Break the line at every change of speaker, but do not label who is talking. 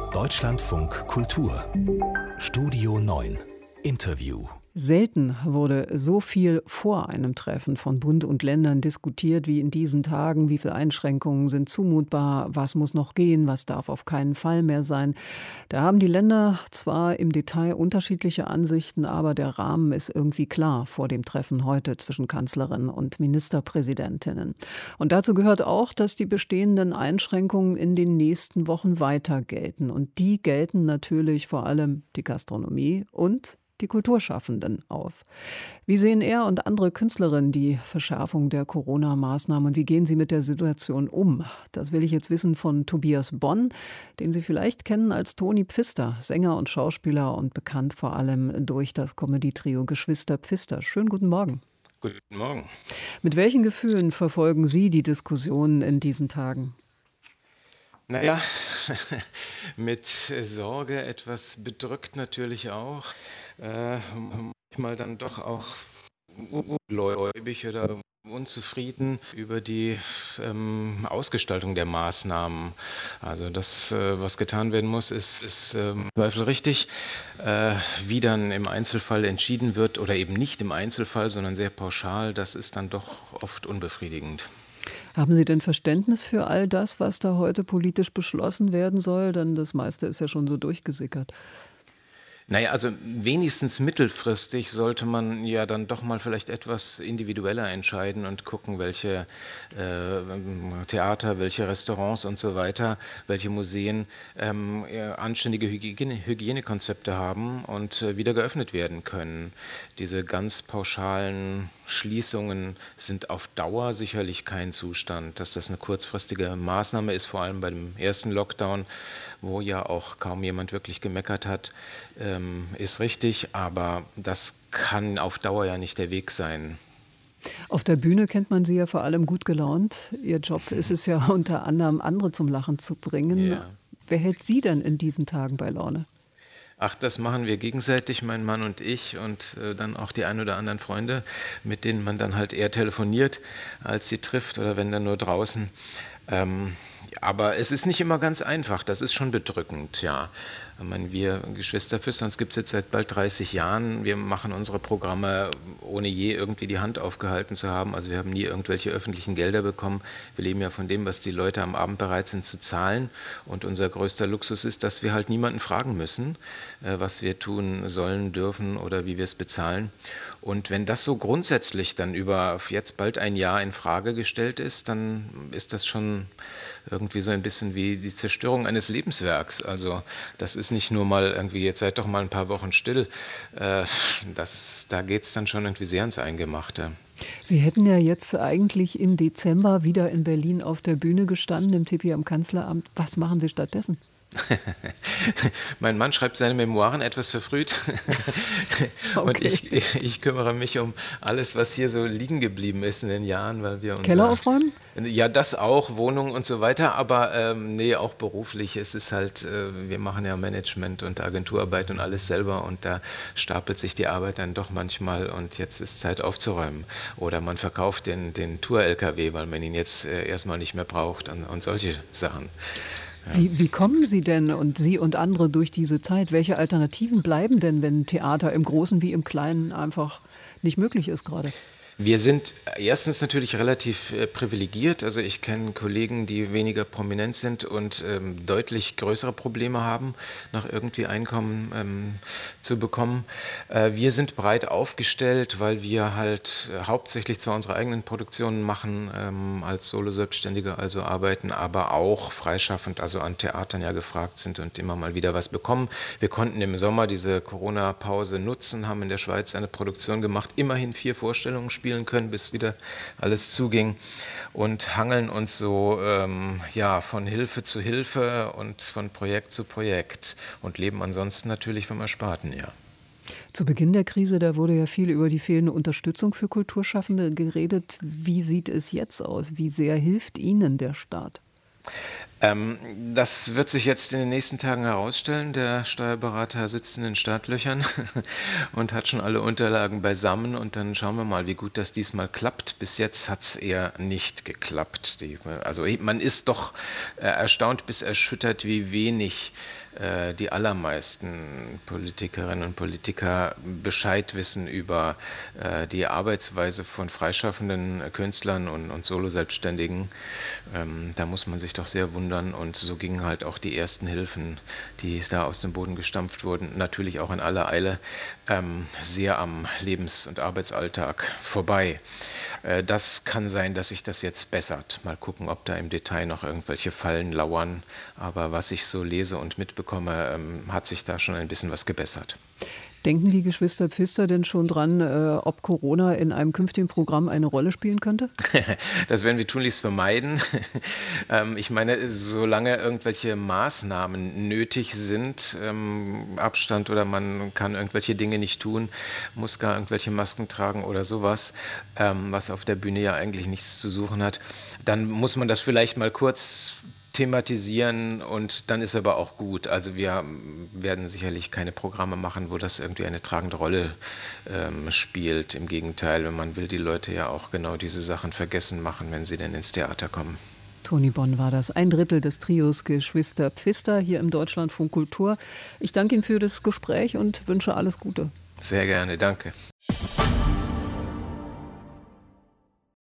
Deutschlandfunk Kultur Studio 9 Interview.
Selten wurde so viel vor einem Treffen von Bund und Ländern diskutiert wie in diesen Tagen. Wie viele Einschränkungen sind zumutbar? Was muss noch gehen? Was darf auf keinen Fall mehr sein? Da haben die Länder zwar im Detail unterschiedliche Ansichten, aber der Rahmen ist irgendwie klar vor dem Treffen heute zwischen Kanzlerin und Ministerpräsidentinnen. Und dazu gehört auch, dass die bestehenden Einschränkungen in den nächsten Wochen weiter gelten. Und die gelten natürlich vor allem die Gastronomie und die Kulturschaffenden auf. Wie sehen er und andere Künstlerinnen die Verschärfung der Corona-Maßnahmen und wie gehen sie mit der Situation um? Das will ich jetzt wissen von Tobias Bonn, den Sie vielleicht kennen als Toni Pfister, Sänger und Schauspieler und bekannt vor allem durch das Comedy-Trio Geschwister Pfister. Schönen guten Morgen.
Guten Morgen.
Mit welchen Gefühlen verfolgen Sie die Diskussionen in diesen Tagen?
Naja, mit Sorge, etwas bedrückt natürlich auch, manchmal dann doch auch ungläubig oder unzufrieden über die Ausgestaltung der Maßnahmen. Also das, was getan werden muss, ist im Zweifel richtig. Wie dann im Einzelfall entschieden wird oder eben nicht im Einzelfall, sondern sehr pauschal, das ist dann doch oft unbefriedigend.
Haben Sie denn Verständnis für all das, was da heute politisch beschlossen werden soll? Denn das meiste ist ja schon so durchgesickert.
Naja, also wenigstens mittelfristig sollte man ja dann doch mal vielleicht etwas individueller entscheiden und gucken, welche Theater, welche Restaurants und so weiter, welche Museen anständige Hygienekonzepte haben und wieder geöffnet werden können. Diese ganz pauschalen Schließungen sind auf Dauer sicherlich kein Zustand. Dass das eine kurzfristige Maßnahme ist, vor allem bei dem ersten Lockdown, wo ja auch kaum jemand wirklich gemeckert hat, ist richtig, aber das kann auf Dauer ja nicht der Weg sein.
Auf der Bühne kennt man Sie ja vor allem gut gelaunt. Ihr Job ist es ja unter anderem, andere zum Lachen zu bringen.
Ja.
Wer hält Sie denn in diesen Tagen bei Laune?
Ach, das machen wir gegenseitig, mein Mann und ich und dann auch die ein oder anderen Freunde, mit denen man dann halt eher telefoniert, als sie trifft oder wenn dann nur draußen. Aber es ist nicht immer ganz einfach, das ist schon bedrückend, ja. Ich meine, wir Geschwister Pfister, uns gibt es jetzt seit bald 30 Jahren. Wir machen unsere Programme, ohne je irgendwie die Hand aufgehalten zu haben. Also wir haben nie irgendwelche öffentlichen Gelder bekommen. Wir leben ja von dem, was die Leute am Abend bereit sind zu zahlen. Und unser größter Luxus ist, dass wir halt niemanden fragen müssen, was wir tun sollen, dürfen oder wie wir es bezahlen. Und wenn das so grundsätzlich dann über jetzt bald ein Jahr in Frage gestellt ist, dann ist das schon irgendwie so ein bisschen wie die Zerstörung eines Lebenswerks. Also das ist nicht nur mal irgendwie, jetzt seid doch mal ein paar Wochen still. Da geht es dann schon irgendwie sehr ans Eingemachte.
Sie hätten ja jetzt eigentlich im Dezember wieder in Berlin auf der Bühne gestanden, im Tipi am Kanzleramt. Was machen Sie stattdessen?
Mein Mann schreibt seine Memoiren etwas verfrüht und
Okay.
ich kümmere mich um alles, was hier so liegen geblieben ist in den Jahren, weil wir
Keller aufräumen?
ja, das auch, Wohnung und so weiter, aber nee, auch beruflich. Es ist halt, wir machen ja Management und Agenturarbeit und alles selber und da stapelt sich die Arbeit dann doch manchmal und jetzt ist Zeit aufzuräumen. Oder man verkauft den Tour-LKW, weil man ihn jetzt erstmal nicht mehr braucht und solche Sachen.
Wie kommen Sie denn und Sie und andere durch diese Zeit? Welche Alternativen bleiben denn, wenn Theater im Großen wie im Kleinen einfach nicht möglich ist gerade?
Wir sind erstens natürlich relativ privilegiert. Also ich kenne Kollegen, die weniger prominent sind und deutlich größere Probleme haben, noch irgendwie Einkommen zu bekommen. Wir sind breit aufgestellt, weil wir halt hauptsächlich zwar unsere eigenen Produktionen machen, als Solo-Selbstständige also arbeiten, aber auch freischaffend, also an Theatern ja gefragt sind und immer mal wieder was bekommen. Wir konnten im Sommer diese Corona-Pause nutzen, haben in der Schweiz eine Produktion gemacht, immerhin 4 Vorstellungen spielen können, bis wieder alles zuging und hangeln uns so ja, von Hilfe zu Hilfe und von Projekt zu Projekt und leben ansonsten natürlich vom Ersparten, ja.
Zu Beginn der Krise, da wurde ja viel über die fehlende Unterstützung für Kulturschaffende geredet. Wie sieht es jetzt aus? Wie sehr hilft Ihnen der Staat?
Das wird sich jetzt in den nächsten Tagen herausstellen. Der Steuerberater sitzt in den Startlöchern und hat schon alle Unterlagen beisammen und dann schauen wir mal, wie gut das diesmal klappt. Bis jetzt hat es eher nicht geklappt. Also man ist doch erstaunt bis erschüttert, wie wenig die allermeisten Politikerinnen und Politiker Bescheid wissen über die Arbeitsweise von freischaffenden Künstlern und Solo-Selbstständigen. Da muss man sich doch sehr wundern und so gingen halt auch die ersten Hilfen, die da aus dem Boden gestampft wurden, natürlich auch in aller Eile, sehr am Lebens- und Arbeitsalltag vorbei. Das kann sein, dass sich das jetzt bessert. Mal gucken, ob da im Detail noch irgendwelche Fallen lauern. Aber was ich so lese und mitbekomme, hat sich da schon ein bisschen was gebessert.
Denken die Geschwister Pfister denn schon dran, ob Corona in einem künftigen Programm eine Rolle spielen könnte?
Das werden wir tunlichst vermeiden. Ich meine, solange irgendwelche Maßnahmen nötig sind, Abstand oder man kann irgendwelche Dinge nicht tun, muss gar irgendwelche Masken tragen oder sowas, was auf der Bühne ja eigentlich nichts zu suchen hat, dann muss man das vielleicht mal kurz thematisieren und dann ist aber auch gut. Also wir werden sicherlich keine Programme machen, wo das irgendwie eine tragende Rolle spielt. Im Gegenteil, wenn man will, die Leute ja auch genau diese Sachen vergessen machen, wenn sie denn ins Theater kommen.
Toni Bonn war das, ein Drittel des Trios Geschwister Pfister hier im Deutschlandfunk Kultur. Ich danke Ihnen für das Gespräch und wünsche alles Gute.
Sehr gerne, danke.